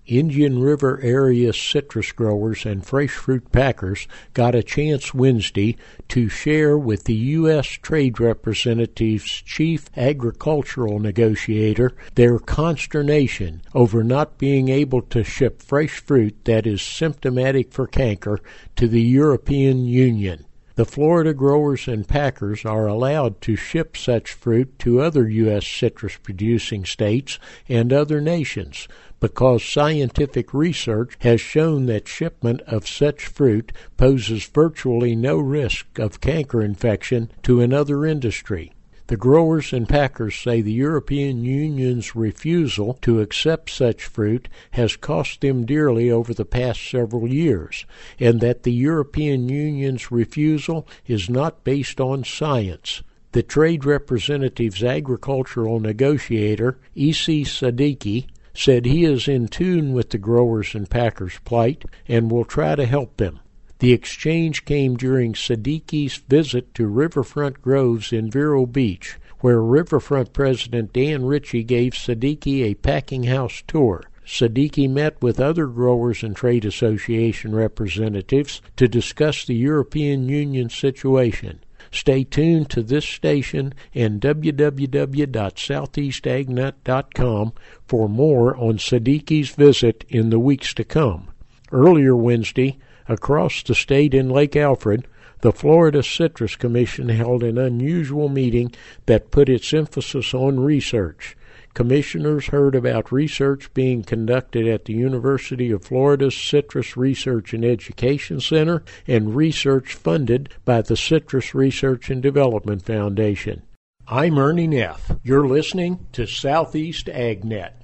Indian River area citrus growers and fresh fruit packers got a chance Wednesday to share with the U.S. Trade Representative's chief agricultural negotiator their consternation over not being able to ship fresh fruit that is symptomatic for canker to the European Union. The Florida growers and packers are allowed to ship such fruit to other U.S. citrus-producing states and other nations because scientific research has shown that shipment of such fruit poses virtually no risk of canker infection to another industry. The growers and packers say the European Union's refusal to accept such fruit has cost them dearly over the past several years, and that the European Union's refusal is not based on science. The Trade Representative's agricultural negotiator, E.C. Siddiqui, said he is in tune with the growers and packers' plight and will try to help them. The exchange came during Siddiqui's visit to Riverfront Groves in Vero Beach, where Riverfront President Dan Ritchie gave Siddiqui a packing house tour. Siddiqui met with other growers and trade association representatives to discuss the European Union situation. Stay tuned to this station and www.southeastagnet.com for more on Siddiqui's visit in the weeks to come. Earlier Wednesday, across the state in Lake Alfred, the Florida Citrus Commission held an unusual meeting that put its emphasis on research. Commissioners heard about research being conducted at the University of Florida's Citrus Research and Education Center and research funded by the Citrus Research and Development Foundation. I'm Ernie Neff. You're listening to Southeast AgNet.